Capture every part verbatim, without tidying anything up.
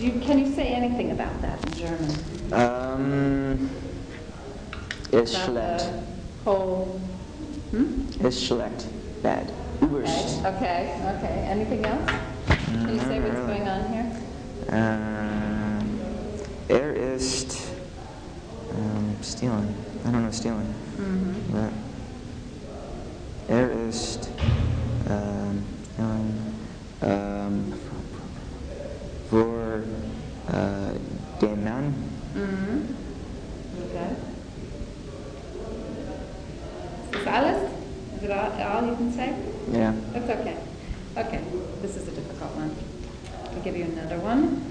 Do you, can you say anything about that in German? Um, ist About schlecht. the whole... Hmm? Ist schlecht. Bad. Überst. Okay, okay, okay. Anything else? Can you say what's going on here? Um, er ist um, stealing. I don't know stealing. Mm-hmm. But er ist um, stealing um, voor uh, den Mann. Mm-hmm. Okay. Is this alles? Is it all, all you can say? Yeah. That's okay. Okay, this is a difficult one. I'll give you another one.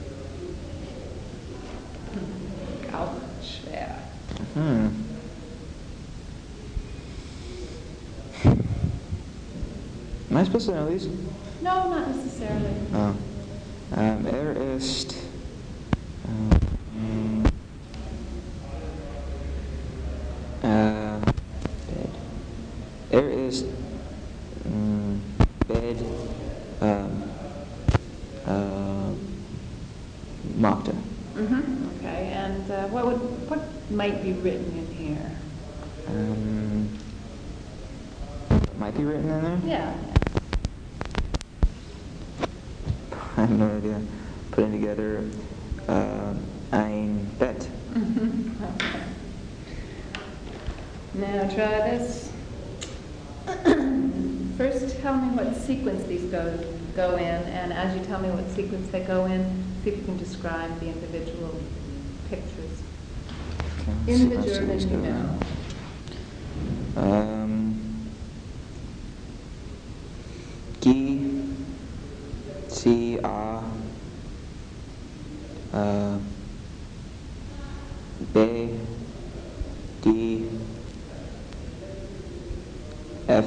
Auch schwer. Hmm. Am I supposed to know these? No, not necessarily. Oh. Um, er ist um, uh, bed. Er ist um, bed um, uh, Magda. Mm-hmm. Okay, and uh, what would what might be written in here? Um, might be written in there? Yeah. I have no idea. Putting together uh, ein Bett. Mm-hmm. Okay. Now try this. First, tell me what sequence these go go in, and as you tell me what sequence they go in, see if you can describe the individual pictures. Okay, In let's the see- let's see German, what's you going know. on. Um, G, C, A, uh, B, D, F,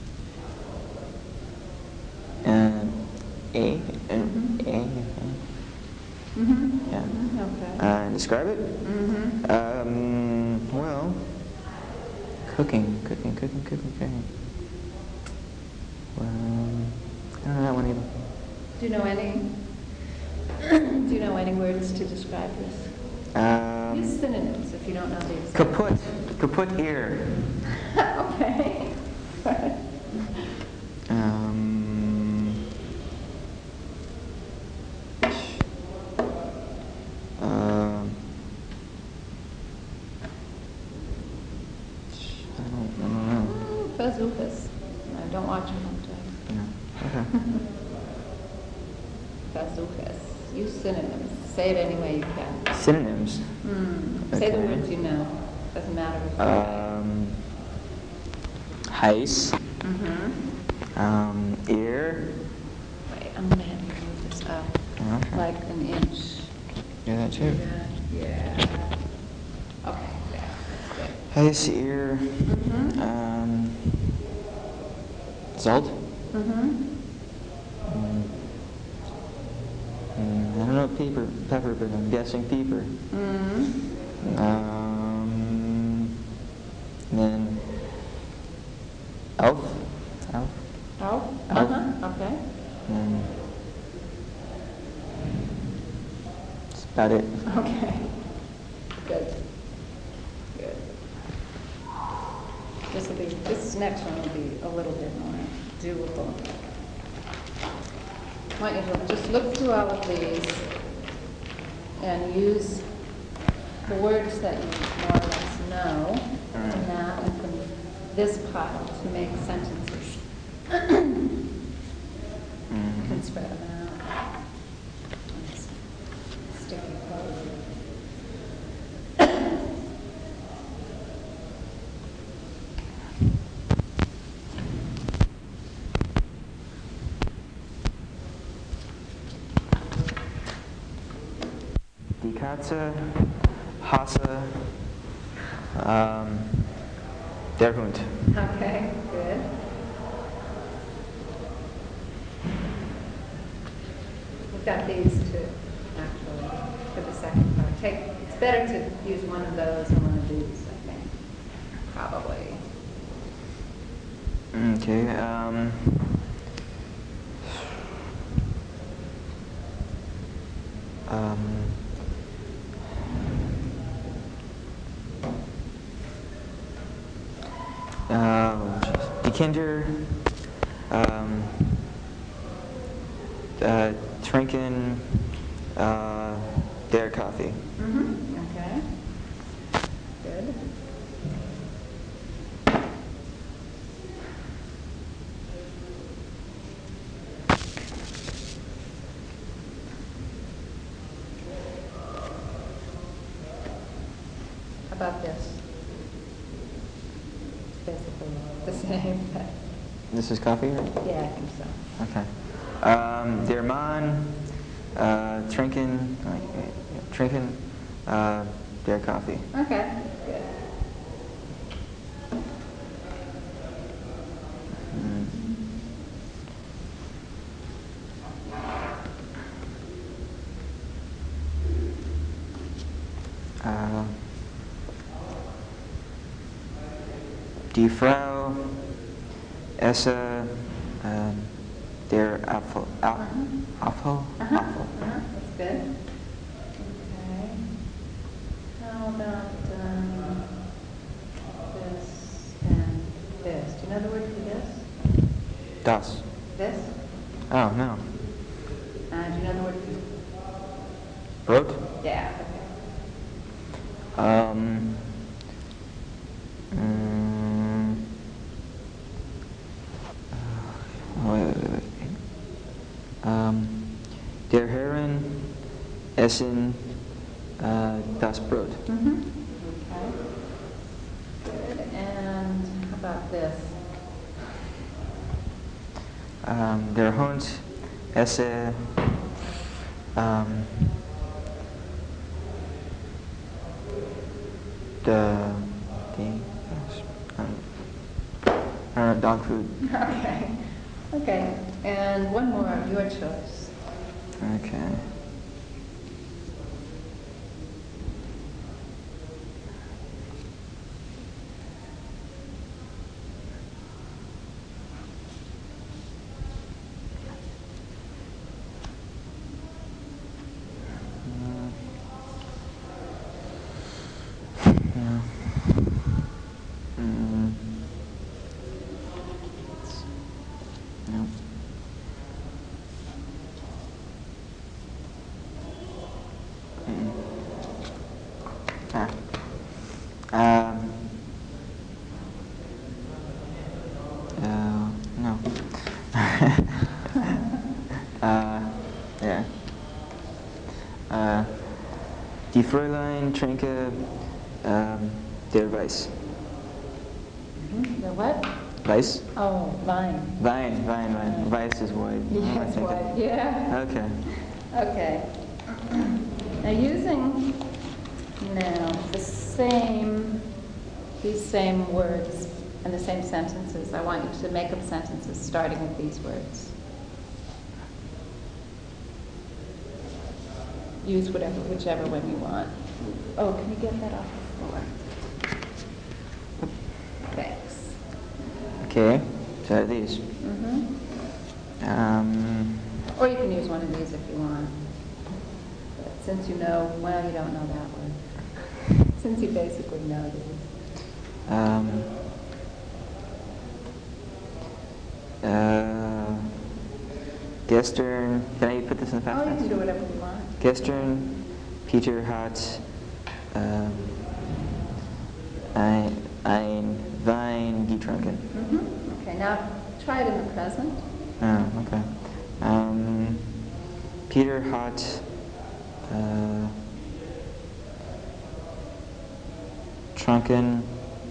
and A, and Mhm. A, Mm-hmm. yeah. Mm-hmm. Okay. Uh, describe it? Mm-hmm. Um, well, cooking, cooking, cooking, cooking, cooking. Well, I don't know that one either. Do you know any? Do you know any words to describe this? Um, Use synonyms if you don't know these. kaput, kaput ear. Okay. Um, um, I don't, I don't know. Versuch es. No, don't watch them all the time. Yeah. Okay. Versuch es. Use synonyms. Say it any way you can. Synonyms. Mm. Say the Okay. words you know. Doesn't matter if you're Um, heiß. Mm-hmm. Um, ear. Wait, I'm gonna have you move this up Okay. like an inch. Do that too. Yeah. Yeah. Okay. There. That's good. Heiß ear. Mm-hmm. Um, salt. Mm-hmm. Mm, mm, I don't know pepper, pepper, but I'm guessing pepper. Mm-hmm. Um, then elf, elf, Oh. Elf. Uh-huh. Okay. and that's about it. Okay. Good. Good. This will be, this next one will be a little bit more doable. I want you to just look through all of these and use the words that you more or less know from that and from this pile to make sentences. You can spread them out. on this Sticky code. Die Katze hasse um, der Hund. Okay, good. We've got these two, actually, for the second part. Take, it's better to use one of those and one of these, I think, probably. Okay. Um, Um, uh, die Kinder um, uh, trinken uh, their coffee. Mm-hmm. Okay. Good. How about this? Basically the same. But This is coffee, right? yeah, I think so. Okay. Um, der Mann uh, trinken, uh, trinken uh, their coffee. Okay. Good. Mm. Uh, die Frau esse uh, der Apfel. Ap- Uh-huh. Apfel? Uh-huh. Apfel. Uh-huh. That's good. Okay. How about um, this and this? Do you know the word for this? Das. This? Oh, no. Uh, do you know the word for Brot? yeah, okay. Um, mm, uh, wait, wait, wait, wait. Um, der Herren essen uh, das Brot. Mm-hmm. Okay. Good. And how about this? Um, der Hund esse um, the, the um, uh, dog food. Okay. Okay. And one more, your choice. Okay. Yeah. Mm. No. Mm. Ah. Um. Uh, no. uh, yeah. Uh, die Fräulein trinke um, der Weiß. Mm-hmm. The what? Weiß? Oh, Vine. Wein, Wein, Wein. Weiß is white. What am I Yes, thinking? what? Yeah. Okay. Okay. Now using now the same, these same words and the same sentences, I want you to make up sentences starting with these words. Use whatever, whichever one you want. Oh, can you get that off the floor? Thanks. Okay. So these. Mm-hmm. Um, Or you can use one of these if you want. But since you know, well, you don't know that one. Since you basically know these. um, uh, gestern. Can I put this in the past Oh, you tense? can do whatever you want. Gestern, Peter hat um, ein, ein Wein getrunken. Mm-hmm. Okay, now try it in the present. Oh, okay. Um, Peter hat uh, trunken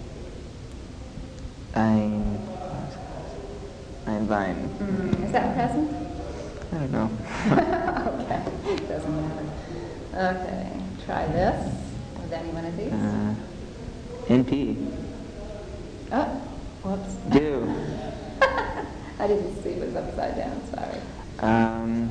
ein, ein Wein. Mm, is that present? I don't know. Okay, doesn't matter. Okay, try this with any one of these. uh, N P. Oh, whoops. Do. I didn't see it was upside down, sorry. Um,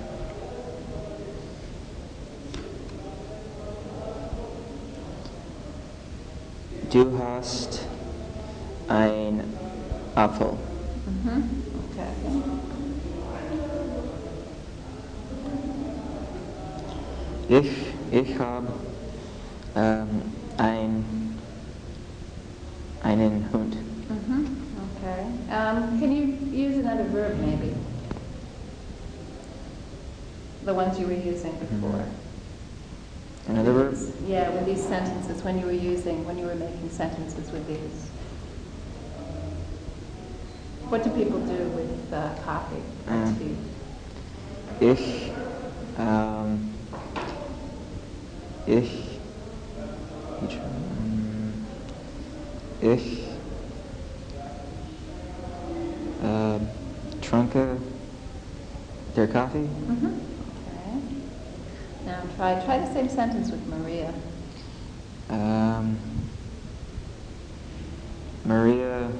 du hast ein Apfel. Mm-hmm. Okay. Ich, ich habe ähm, ein, einen Hund. Mm-hmm. Okay. Um, can you use another verb, maybe? The ones you were using before. Another verb? Yeah, with these sentences, when you were using, when you were making sentences with these. What do people do with uh, coffee or Um, tea? Ich, ähm, ich, ich, ähm, ich äh, trinke der Kaffee. Mm-hmm. Okay. Now try try the same sentence with Maria. Um, Maria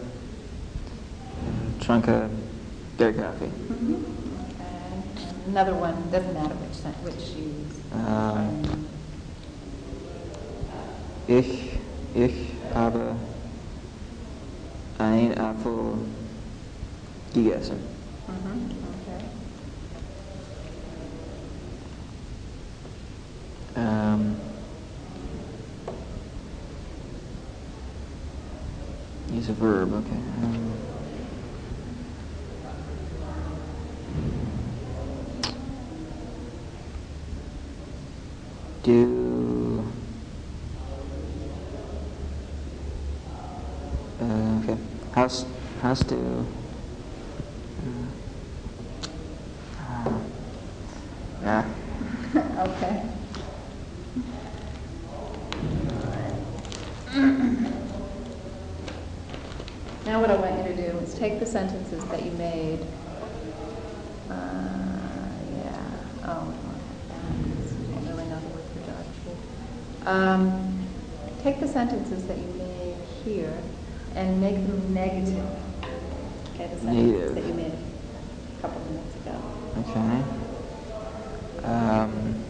trinke der Kaffee. Mm-hmm. Okay. And another one, doesn't matter which sen- which you use. Um, ich, ich habe einen Apfel gegessen. Mm-hmm. Okay. Um, use a verb, okay. Um, do, uh, okay, hast, hast du, uh, yeah. Okay. Now what I want you to do is take the sentences that you made. Uh, yeah. Oh, we don't have that. I don't really know the word for dog. Um, take the sentences that you made here and make them negative. Okay, the sentences Negative. that you made a couple minutes ago. Okay. Um,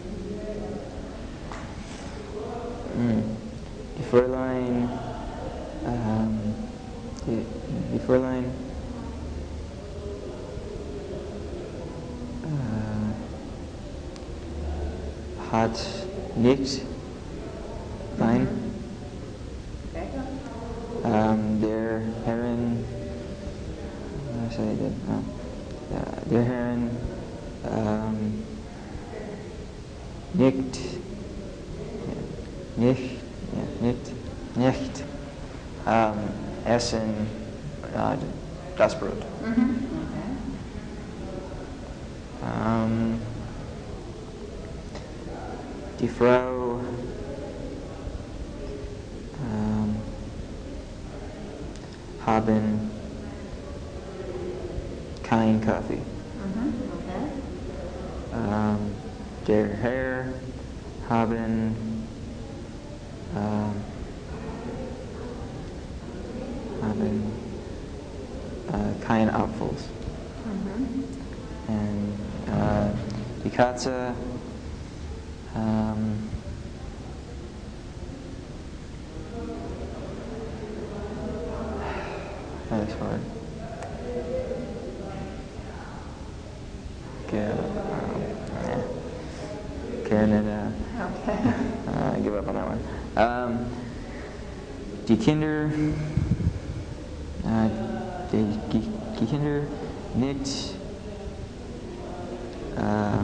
mm, die Fräulein, um, die, die Fräulein, äh, hat nicht Wein. Okay. Um, der Herren, what did I say? No. Uh, der Herren, um, nicht, nicht, ja, nicht, nicht, um, essen uh, das Brot. Mm-hmm. Okay. Um, die Frau um, haben kein Kaffee. Mm-hmm. Okay. Um, der Herr haben um, haben uh, kein Apfels. Mm-hmm. And uh, die Katze um, that is hard. Get, um, yeah. Canada. Okay. Uh, I give up on that one. Um, die Kinder, uh, die, die, die Kinder nicht uh,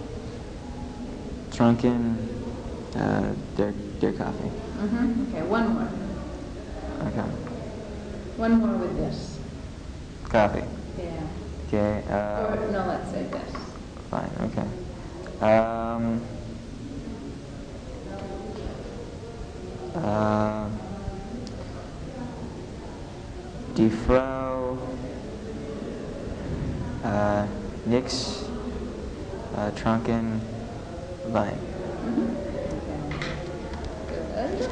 trunken uh, their their coffee. Mm-hmm. Okay, one more. Okay. One more with this. Coffee. Yeah. Okay. Uh, Or, no, let's say this. Fine. Okay. Um, uh, die Frau uh, nix uh, trunken Wein. Good.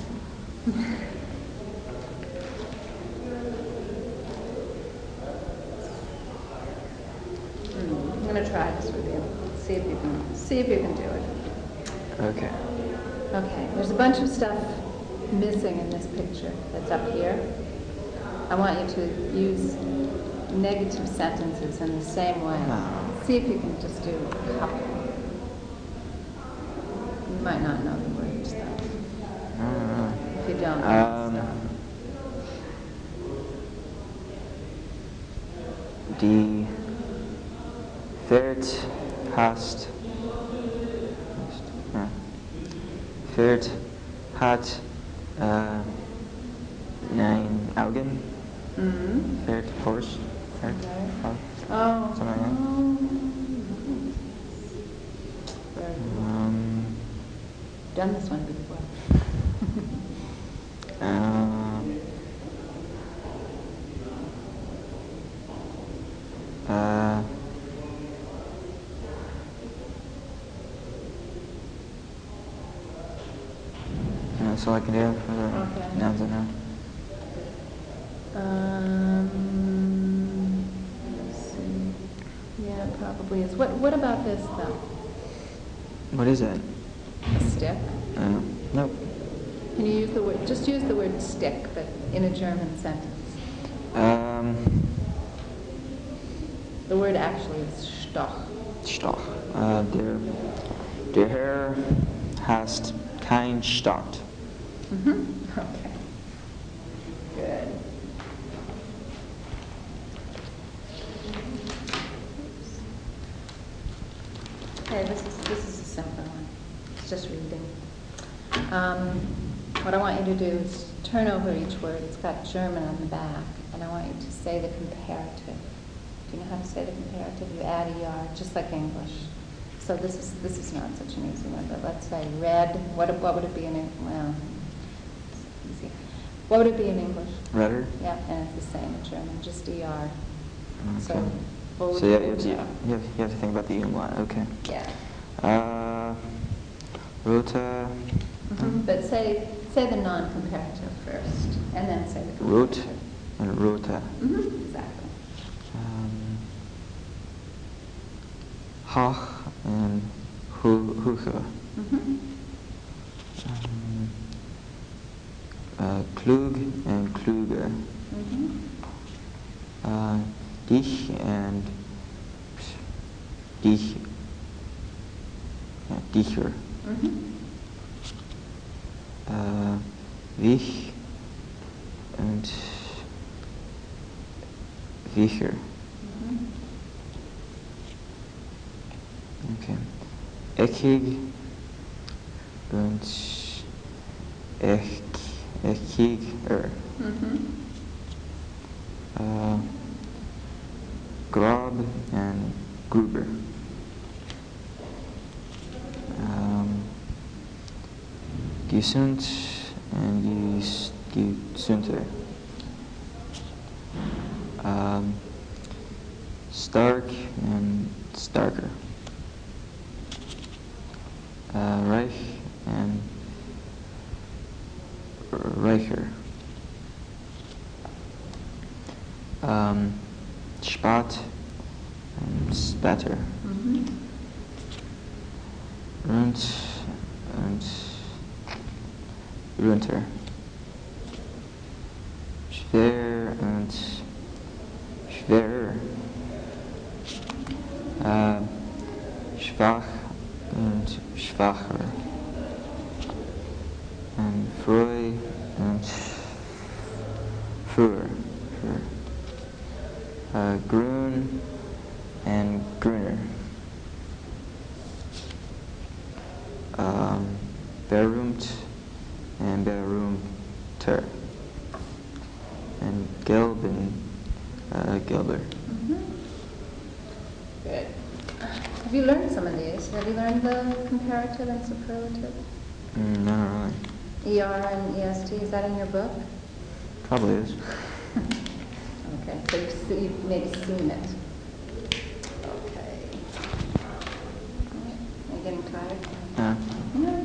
Hmm, I'm gonna try this with you. See if you can see if you can do it. Okay. Okay, there's a bunch of stuff missing in this picture that's up here. I want you to use negative sentences in the same way. Oh. See if you can just do a couple. You might not know the words though. I don't know. If you don't know Um, stuff. Die Pferd hast, ja. Pferd hat uh, nine Augen. Mm-hmm. Pferd, horse, pferd, Okay. oh, Oh. something like that. oh. Very good. Um, Done this one before. uh, uh, that's all I can do for the Okay. nouns I know. Um, let's see. Yeah, it probably is. What What about this though? What is that? A stick. Uh, nope. Can you use the word? Just use the word stick, but in a German sentence. Um, The word actually is Stoch. Stoch. Uh, der, der Herr hast kein Stock. Mm-hmm. Okay. Good. Okay, this is this is a simple one. It's just reading. Um, what I want you to do is turn over each word. It's got German on the back, and I want you to say the comparative. Do you know how to say the comparative? You add er, just like English. So this is this is not such an easy one, but let's say red. What what would it be in English? Well, it's easy. What would it be in English? Redder? Yeah, and it's the same in German, just er. Okay. So, what would So yeah, it you have, to, be? you, have, you have to think about the umlaut. Okay. Yeah. Uh, Rota. Mhm. But say say the non-comparative first, and then say the Rot comparative. and Rota. Mm-hmm. Exactly. Um, Hoch and hu- Huche. Mm-hmm. Um, uh, Klug and Kluge. Mm-hmm. Uh, dich and dich. Yeah, dicher. Mm-hmm. Uh, wich and wicher. Mm-hmm. Okay. Eckig und eck, eckiger. Mm-hmm. Uh, Grob and Gruber. Um, Gesund and ges, Gesunter. Um, Stark and Starker. Uh, Reich and Reicher. Um, Spat and Spatter. Mm-hmm. Rund and Runter. Schwer and Schwerer. Uh, schwach and schwacher. And freu and früher. früher. Uh, grün and grüner. Um, berühmt and berühmter. And gelb and uh, gelber. Mm-hmm. Good. Have you learned some of these? Have you learned the comparative and superlative? Mm, no, not really. E R and E S T, is that in your book? Probably is. Okay, so you've, se- you've maybe seen it. Okay. Are you getting tired? Yeah. No.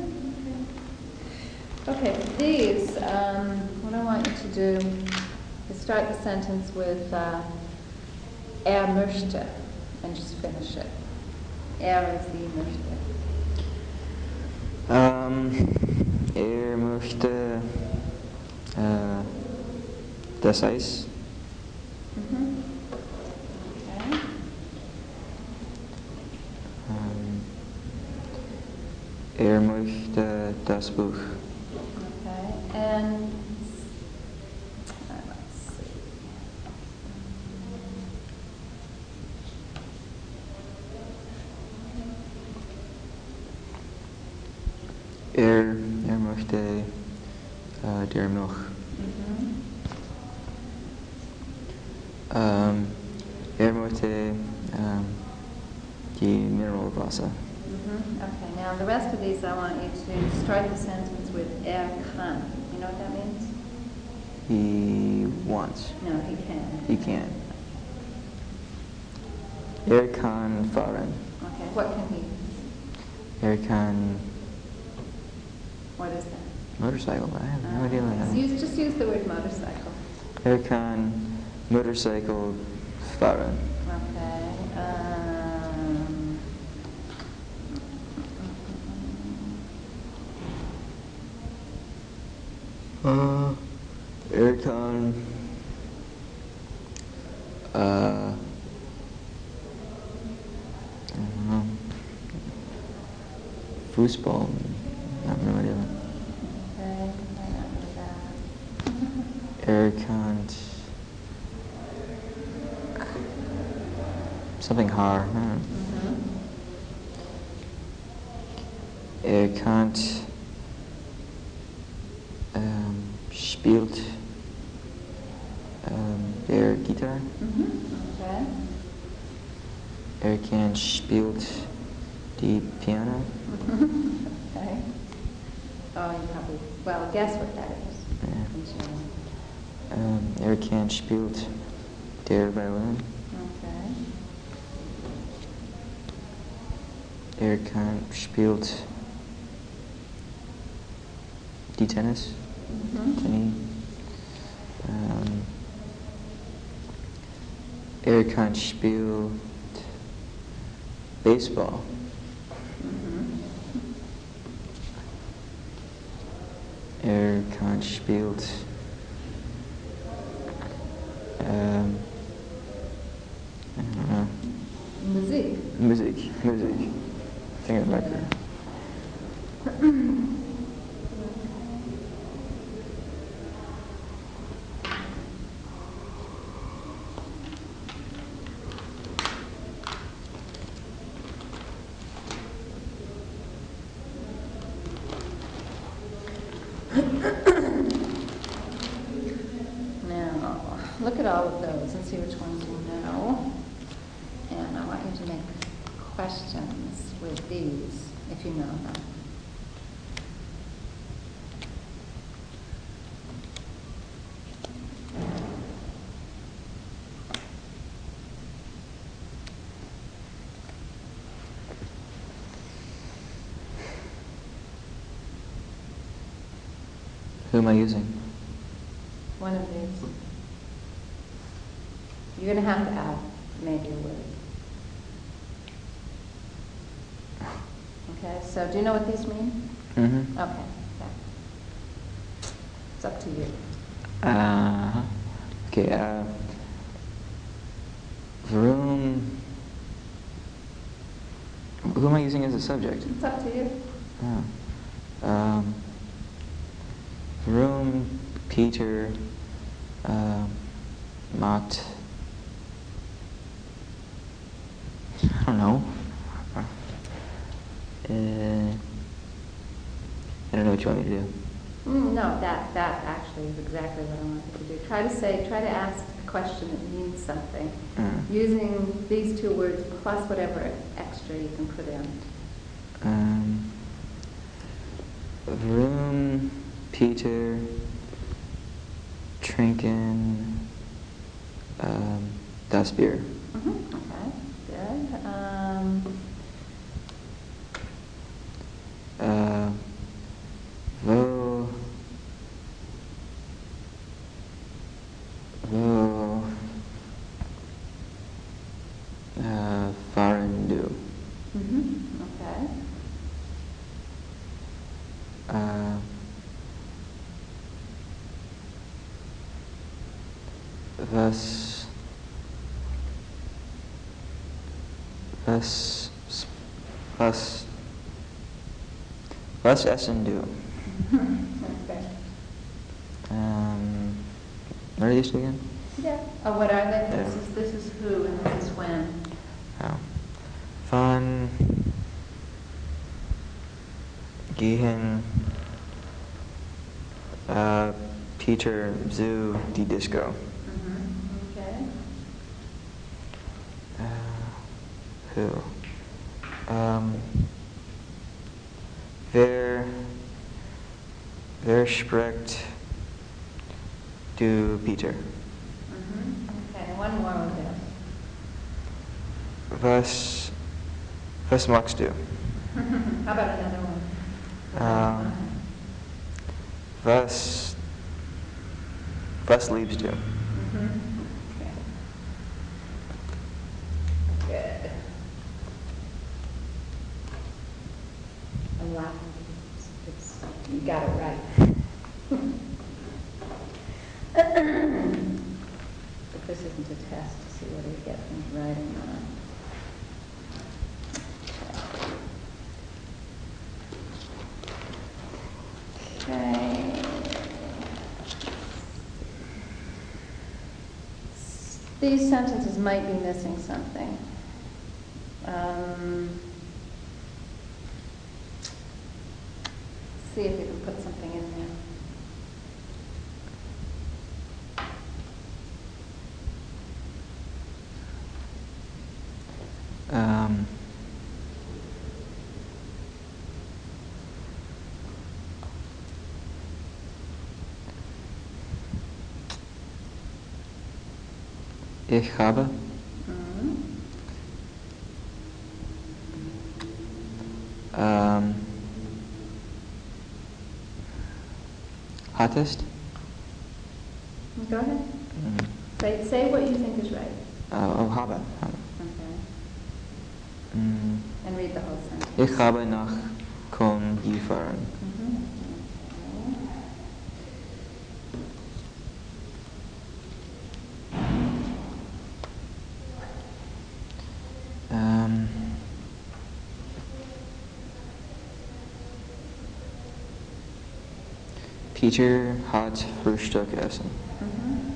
Okay, these, um, what I want you to do is start the sentence with uh, er möchte and just finish it. Er is die möchte. Um, er möchte uh, das Eis. Mm-hmm. Okay. Um, Er möchte das Buch. Okay, and uh, let's see. Er, er möchte äh, der Milch. Mhm. Ähm, er möchte ähm, die Mineralwasser. Mhm. Okay, now the rest of these I want you to start the sentence with er kann. You know what that means? He wants. No, he can. He can. Er kann fahren. Okay, what can he? Er kann What is that? motorcycle. I have no idea what Uh, that so is. use, just use the word motorcycle. Er kann motorcycle fahren. Okay. Um, Uh, er kann uh, I don't know. Fußball. I have no idea. okay, right after that. Er kann something hard. I don't know. Mhm. Er kann um, spielt um, der Gitarre. Mhm. Okay. Er kann spielt die Piano. Mhm. Okay. Oh, you probably, well, guess what that is. Yeah. Since you know. Um, er kann spielt der Violin. Okay. Er kann spielt die Tennis. Mhm. Tennis. Um, er kann spielt Baseball. Mhm. Er kann spielt um, I don't know. Musik. Music. Music. Think of it like that. Now, look at all of those and see which ones you know. And I want you to make questions with these, if you know them. Who am I using? One of these. You're going to have to add maybe a word. Okay, so do you know what these mean? Mm-hmm. Okay, yeah. It's up to you. Uh, okay, uh, room. Who am I using as a subject? It's up to you. Oh. Um, room, Peter, uh, Mott. I don't know. Uh, I don't know what you want me to do. Mm, no, that, that actually is exactly what I want you to do. Try to say, try to ask a question that means something, Mm. using these two words plus whatever extra you can put in. Um, room, Peter, trinken, um, das Bier. Mm-hmm. Okay, good. Um, Uh, wo, wo, uh, fahren du? mm-hmm. Okay. Uh, was, was, was, Was essen du? Okay. Um, what are these two again? Yeah. Oh, what are they? Yeah. This is, this is who and this is when. Oh. Wann gehen uh, Peter zu die Disco? Mm-hmm. Okay. Uh, who? Um, wer, wer spricht du Peter? Mm-hmm. Okay, one more with this. Was, was magst du? How about another one? Um, was, was liebst du? Mm-hmm. Okay. Good. I'm laughing. It's, it's, you got it right. But this isn't a test to see whether you get things right or not. Okay. These sentences might be missing something. Um, see if you can put something in there. Um, ich habe Mhm. ähm, hattest Go ahead. mm, Say, say what you think is right. uh, oh, habe, habe. Okay. Mm, And read the whole sentence. ich habe nach Köln gefahren. Mhm. Ähm, Peter hat Frühstück essen. Mhm.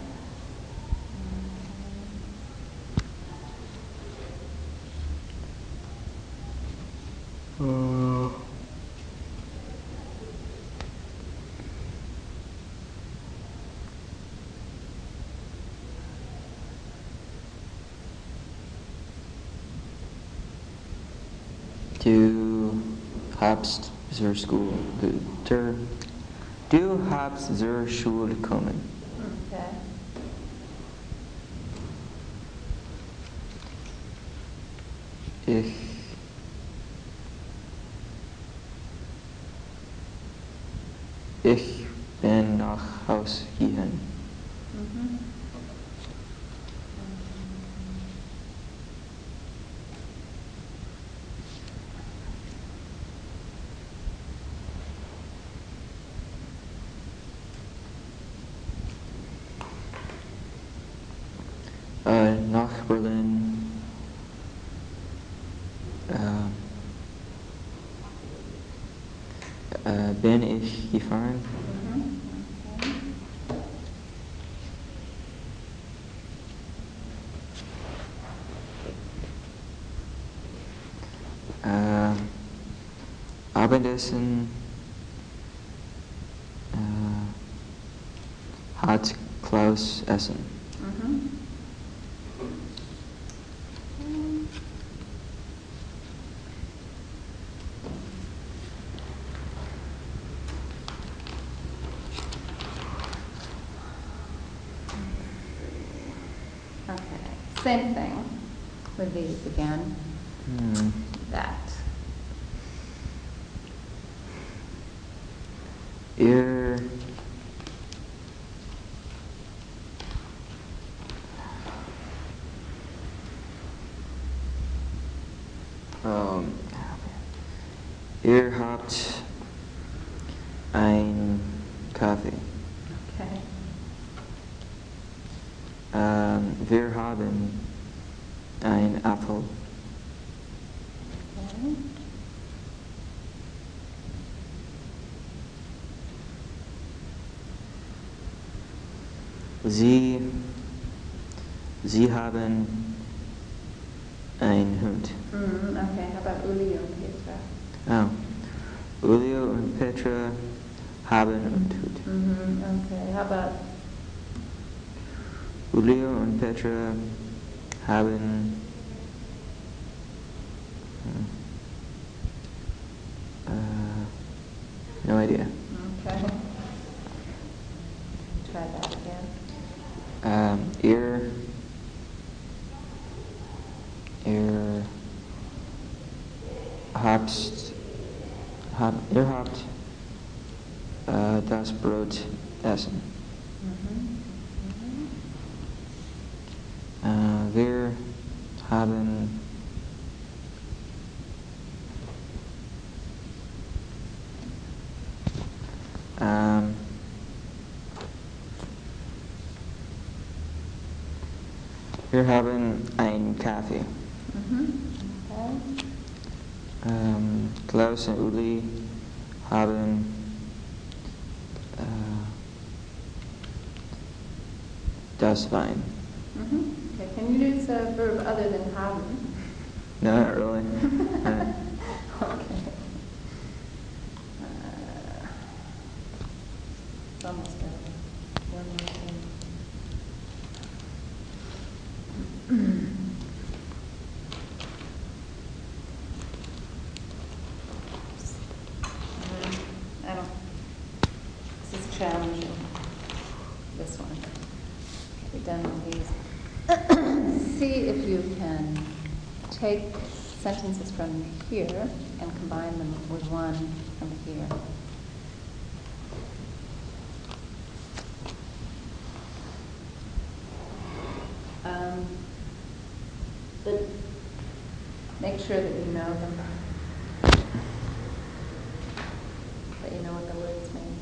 Uh, du hast zur Schule, der, du hast zur Schule kommen. Okay. Ich Ich bin nach Haus gehen. Mhm. Äh, nach Berlin. Äh, äh, bin ich gefahren. Mhm. Okay. Äh, Abendessen äh, hat Klaus essen. Mhm. Okay. Same thing with these again. Hmm. That. Ihr ähm, ihr habt ein Kaffee. Okay. Ähm, wir haben ein Apfel. Okay. Sie, Sie haben einen Hund. Mm, okay, how about Uli und Petra? Oh. Julio und Petra haben einen Hund. Mm-hmm, okay, how about Julio und Petra haben uh, no idea. Okay. Try that again. Um, ihr, ihr habt, hab, ihr habt uh, das Brot essen. Mm-hmm. Uh, wir haben um, wir haben einen Kaffee. Mm-hmm. Okay. Um, Klaus und Uli haben uh, das Wein. Mm-hmm. Okay, can you use a verb other than haben? No, not really. Uh, Okay. Uh, it's almost over. One more thing. Mm, I don't, this is challenging, this one. We're done with these. See if you can take sentences from here and combine them with one from here. Um, but make sure that you know them, that you know what the words mean.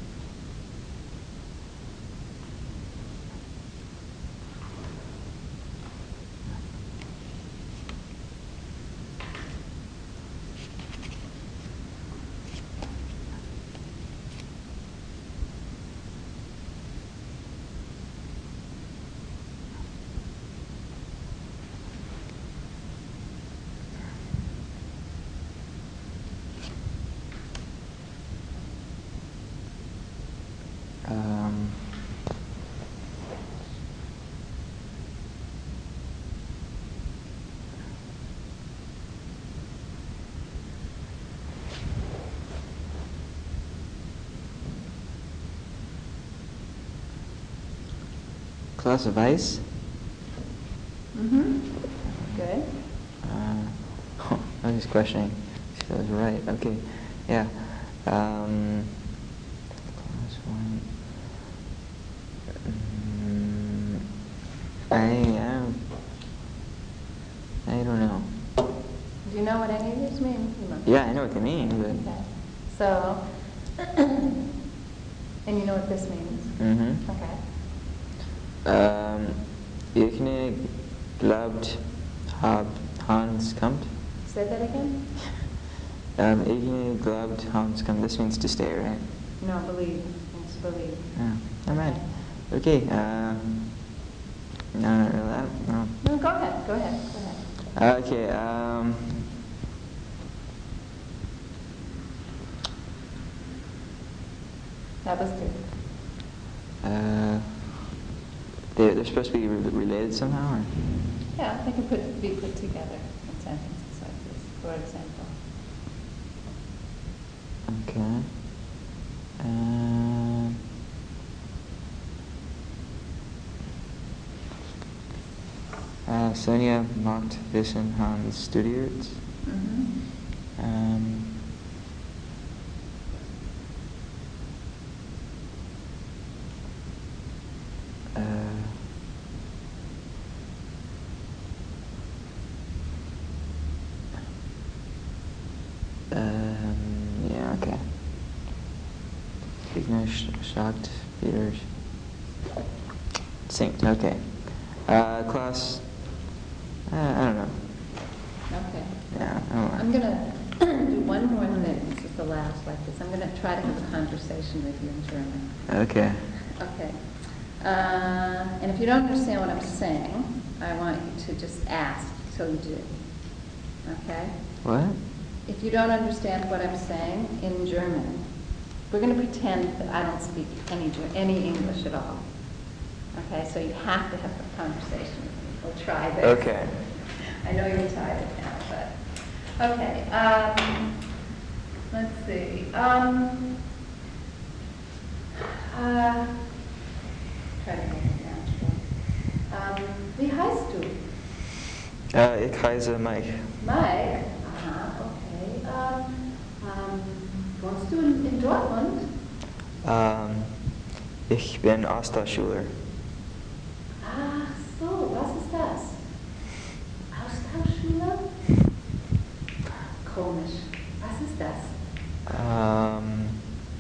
um, Klaus Weiss. Mm-hmm. Good. Uh, I was just questioning if that was right. Okay, yeah. Um, Klaus Weiss. Mm, I, I don't, I don't know. Do you know what any of these mean? You must. Yeah, I know what they mean, but. Okay. So, and you know what this means? Mm-hmm. Okay. Um, Irkne glaubt, hab Hans kommt. Say that again? Um, Irkne glaubt, Hans kommt. This means to stay, right? No, believe. Means believe. Yeah, not bad. Okay. Um, no, not really. I don't know. No, go ahead. Go ahead. Go ahead. Okay. Um, That was good. uh, they're, they're supposed to be re- related somehow, or? Yeah, they can put, be put together in sentences like this, for example. Okay. Um, uh, Sonia macht Wissen Hans studiert. Mm-hmm. Um, uh, um, yeah, okay. Ignar sagt wieder singt. Okay. Uh, class. Uh, I don't know. Okay. Yeah, I don't know. I'm gonna do one more thing. This is the last like this. I'm gonna try to have a conversation with you in German. Okay. Okay. Uh, and if you don't understand what I'm saying, I want you to just ask till you do. Okay? What? If you don't understand what I'm saying in German, we're going to pretend that I don't speak any Ger- any English at all. Okay? So you have to have a conversation. We'll try this. Okay. I know you're tired now, but okay. Um, let's see. Um, uh, try to make it natural. Um, wie heißt du? Uh, ik heiße Mike. Mike. Aha, okay. Um, um, wohnst du in, in Dortmund? Um, ich bin Austauschschüler. Ach so, was ist das? Austauschschüler? Komisch. Was ist das? Um,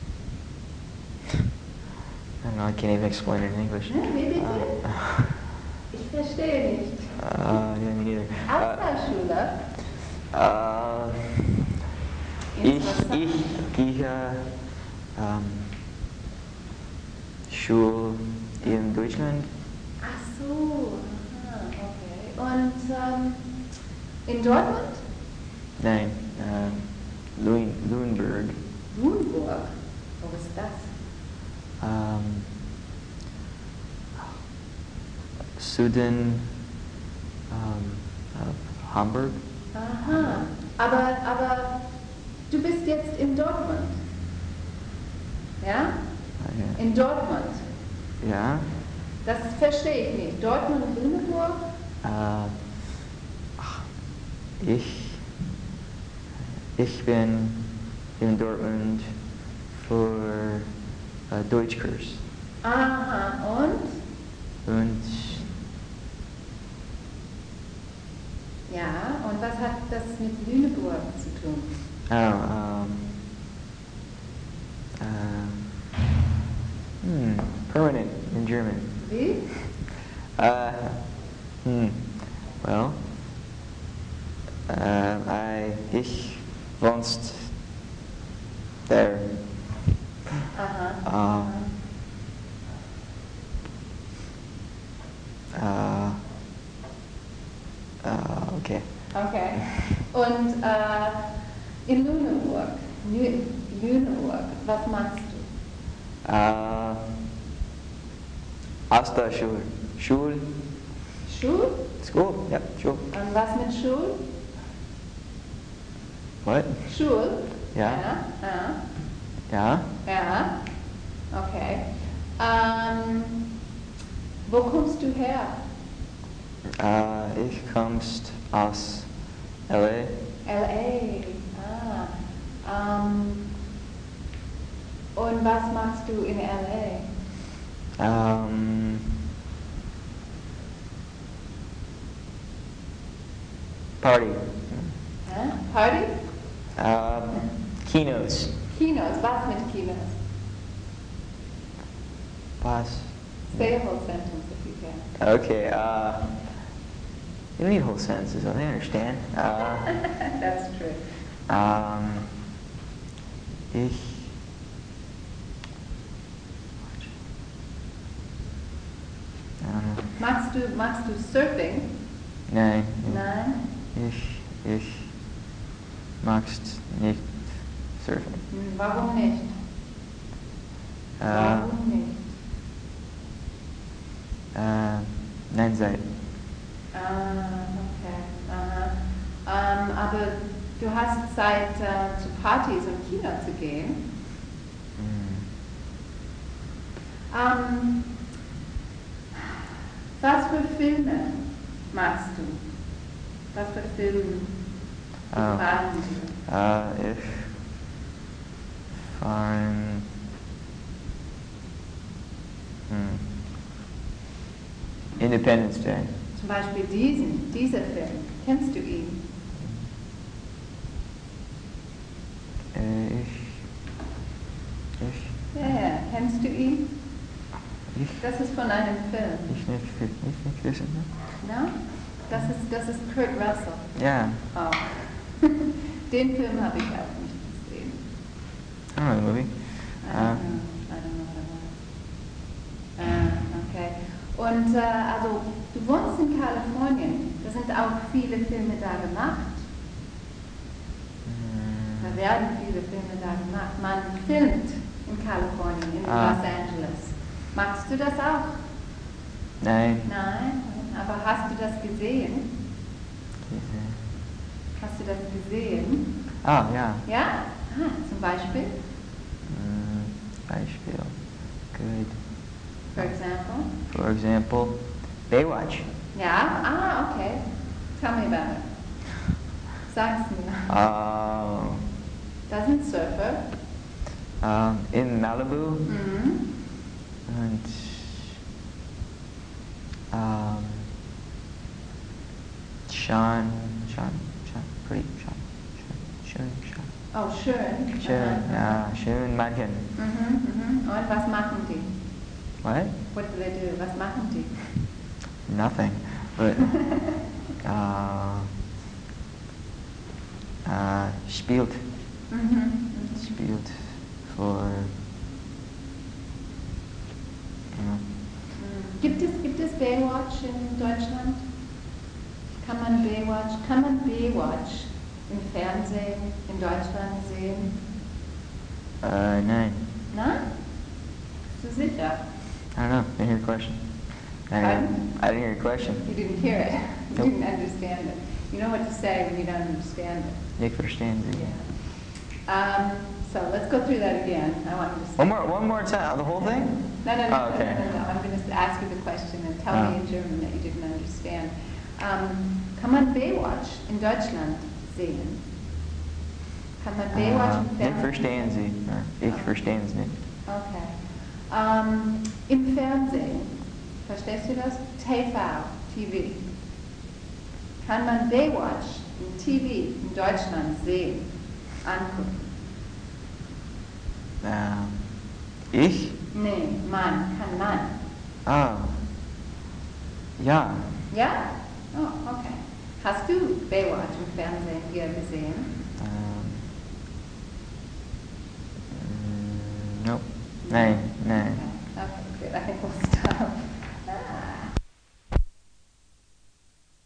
I don't know, I can't even explain it in English. Ne, wie bitte? Uh, Ich verstehe nicht. uh, yeah, me neither. Uh, Austauschschüler? uh, ich, Interessant. ich gehe um, Schule in Deutschland. Ach so, aha, okay. Und ähm, in Dortmund? Nein, uh, Luen, Lüneburg. Lüneburg. Wo ist das? Um, Süden um, of Hamburg. Aha. Aber, aber du bist jetzt in Dortmund. Ja? Uh, In Dortmund. ja. Das verstehe ich nicht. Dortmund und Lüneburg? Uh, ach, ich, ich bin in Dortmund für uh, Deutschkurs. Aha. Und? Und Ja. Und was hat das mit Lüneburg zu tun? oh, um, uh, hmm, permanent in German. Wie? Uh, hmm, well, uh, I, ich wohnst there. Aha. Uh, uh, uh, okay. Okay. Und äh, in Lüneburg, Lü Lüneburg, was machst du? Uh, Austauschschule. Schule. Schul? School. Yep, Schule. Und was mit Schul? What? Schul? Ja. Ja. Ja. Ja. Okay. Ähm, wo kommst du her? Uh, ich kommst aus L A. L A. Ah. Ähm, und was machst du in L A? Um, party. Hä? Party? Uh, keynotes. Kinos. Was mit Kinos? Was? Say a whole sentence if you can. Okay. Uh, you don't need whole sentences. They understand. Uh, That's true. um, ich. I don't know. Machst du, machst du Surfing? Nein. Nein. Ich, ich magst nicht surfen. Hm, warum nicht? Äh, Warum nicht? äh, nein, seit. Ah, okay. Aha. Ähm, aber du hast Zeit, äh, zu Partys und Kino zu gehen. Hm. Ähm, was für Filme magst du? Was für Filme Oh. gefallen dir? Äh, ich fand. Hm. Independence Day. Zum Beispiel diesen, dieser Film. Kennst du ihn? Äh, ich. Ich. Ja, ja. Kennst du ihn? Ich. Das ist von einem Film. Ich nicht, ich nicht wissen. Ne? No? Das ist, das ist Kurt Russell. Ja. Oh. Den Film habe ich auch nicht gesehen. I don't know the movie. I Uh, don't know. I don't know what it was. Uh, viele Filme da gemacht. Da werden viele Filme da gemacht. Man filmt in Kalifornien, in Ah. Los Angeles. Magst du das auch? Nein. Nein, aber hast du das gesehen? Hast du das gesehen? Ah, ja. Ja? Ah, zum Beispiel? Mm, Beispiel. Good. For example? For example, Baywatch. Ja? Ah, okay. Tell me about it. Sag's mir. Uh, Da sind Surfer. um, in Malibu Mhm. and um, Sean, Sean, Sean, pretty Sean, Sean, Sean, Oh, schön. Sean, Aha. ja, Sean Madgen. Mhm, mhm. Und was machen die? What? What do they do? Was machen die? Nothing, but uh, uh, spielt, Mhm. spielt for, ja. Gibt es, gibt es Baywatch in Deutschland? Kann man Baywatch, kann man Baywatch im Fernsehen in Deutschland sehen? Uh, nein. Na? Bist du sicher? I don't know. Didn't hear your question. I didn't, Pardon? I didn't hear your question. You didn't hear it. You Nope. didn't understand it. You know what to say when you don't understand it. Ich verstehe Sie. Um, so let's go through that again. I want you to say One more, one more time. The whole thing? No, no, no, Oh, no, okay. no, no, no. I'm going to ask you the question and tell Ah. me in German that you didn't understand. Um, kann man Baywatch in Deutschland sehen? Kann man Baywatch im Uh, ich Fernsehen verstehe Sie. Or ich Ah. verstehe Sie nicht. Okay. Ähm, Im Fernsehen, verstehst du das? T V, T V. Kann man Baywatch im T V in Deutschland sehen, angucken? Ähm, ich? Nee, Mann, kann man. Ah. Ja. Ja? Oh, okay. Hast du Baywatch im Fernsehen hier gesehen? Ähm, mm, nope. Nein.